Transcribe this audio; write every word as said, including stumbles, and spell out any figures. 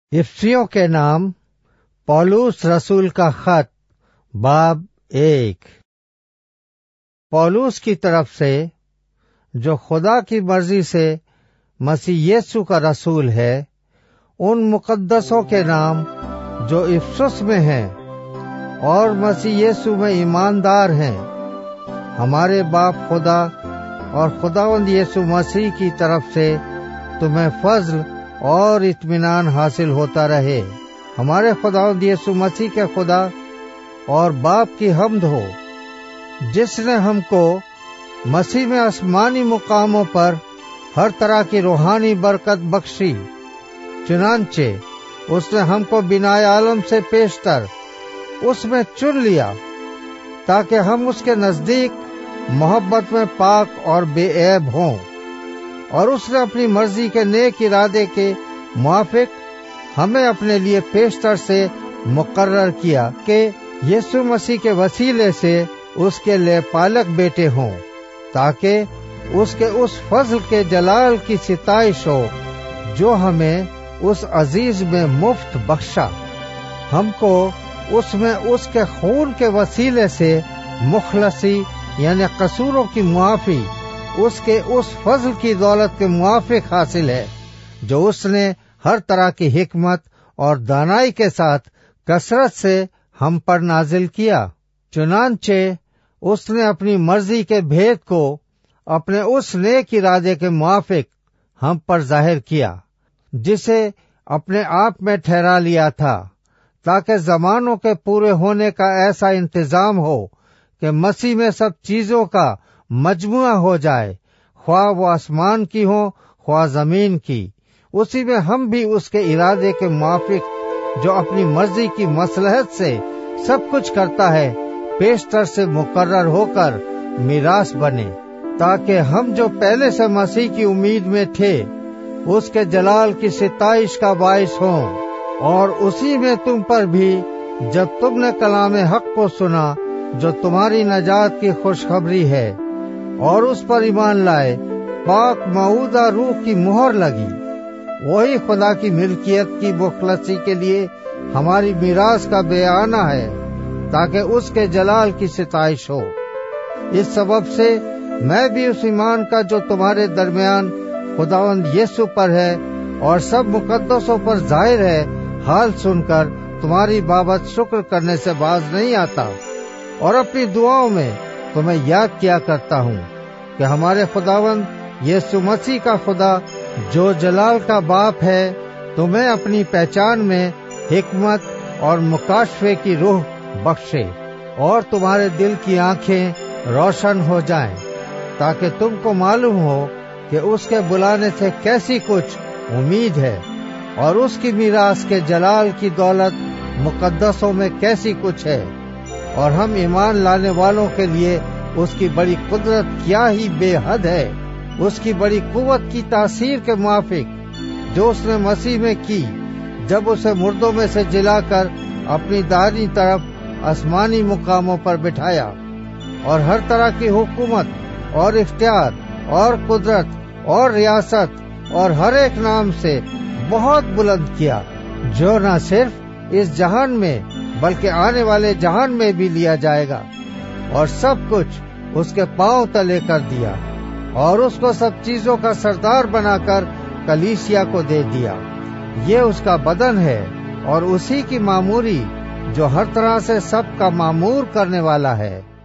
इफिसियों के नाम पौलुस रसूल का खत बाब एक। पौलुस की तरफ से, जो खुदा की मर्जी से मसीह यीशु का रसूल है, उन मुकद्दसों के नाम जो इफिसुस में हैं और मसीह यीशु में ईमानदार हैं, हमारे बाप खुदा और खुदावंद यीशु मसीह की तरफ से तुम्हें फजल और इत्मीनान हासिल होता रहे। हमारे खुदावंद यीशु मसीह के खुदा और बाप की हम्द हो, जिसने हमको मसीह में आसमानी मुकामों पर हर तरह की रूहानी बरकत बख्शी। चुनांचे उसने हमको बिनाए आलम से पेशतर उसमें चुन लिया, ताकि हम उसके नजदीक मोहब्बत में पाक और बेऐब हों, और उसने अपनी मर्जी के नेक इरादे के मुआफिक हमें अपने लिए पेशतर से मुकर्रर किया कि यीशु मसीह के वसीले से उसके लिए पालक बेटे हों, ताकि उसके उस फजल के जलाल की सिताइश हो जो हमें उस अजीज में मुफ्त बख्शा। हमको उसमें उसके खून के वसीले से मुखलसी यानी कसूरों की मुआफी उसके उस फजल की दौलत के मुआफिक हासिल है, जो उसने हर तरह की हिकमत और दानाई के साथ कसरत से हम पर नाजिल किया। चुनांचे उसने अपनी मर्जी के भेद को अपने उस नेक इरादे के मुआफिक हम पर जाहिर किया, जिसे अपने आप में ठहरा लिया था, ताकि जमानों के पूरे होने का ऐसा इंतजाम हो कि मसीह में सब चीजों का मजमुआ हो जाए, ख्वाह वो आसमान की हो ख्वाह जमीन की। उसी में हम भी उसके इरादे के मुआफिक, जो अपनी मर्जी की मसलहत से सब कुछ करता है, पेशतर से मुकर्रर होकर मीरास बने, ताकि हम जो पहले से मसीह की उम्मीद में थे उसके जलाल की सिताइश का बाइस हों। और उसी में तुम पर भी, जब तुमने कलाम हक को सुना जो तुम्हारी नजात की खुशखबरी है, और उस पर ईमान लाए, पाक मऊदा रूह की मुहर लगी। वही खुदा की मिल्कियत की मुखलसी के लिए हमारी मीरास का बयाना है, ताकि उसके जलाल की सिताइश हो। इस सबब से मैं भी उस ईमान का जो तुम्हारे दरमियान खुदावंद यीशु पर है और सब मुकद्दसों पर जाहिर है, हाल सुनकर तुम्हारी बाबत शुक्र करने से बाज नहीं आता, और अपनी दुआओं में तुम्हें याद किया करता हूँ कि हमारे खुदावंद यीशु मसीह का खुदा, जो जलाल का बाप है, तुम्हें अपनी पहचान में हिकमत और मुकाशफे की रूह बख्शे, और तुम्हारे दिल की आंखें रोशन हो जाएं, ताकि तुमको मालूम हो कि उसके बुलाने से कैसी कुछ उम्मीद है, और उसकी मीरास के जलाल की दौलत मुकद्दसों में कैसी कुछ है, और हम ईमान लाने वालों के लिए उसकी बड़ी कुदरत क्या ही बेहद है, उसकी बड़ी कुव्वत की तासीर के मुआफिक जो उसने मसीह में की, जब उसे मुर्दों में से जिलाकर अपनी दाहिनी तरफ आसमानी मुकामों पर बिठाया, और हर तरह की हुकूमत और इख्तियार और कुदरत और रियासत और हर एक नाम से बहुत बुलंद किया, जो न सिर्फ इस जहान में बल्कि आने वाले जहान में भी लिया जाएगा, और सब कुछ उसके पांव तले कर दिया, और उसको सब चीजों का सरदार बनाकर कलीसिया को दे दिया। ये उसका बदन है, और उसी की मामूरी जो हर तरह से सब का मामूर करने वाला है।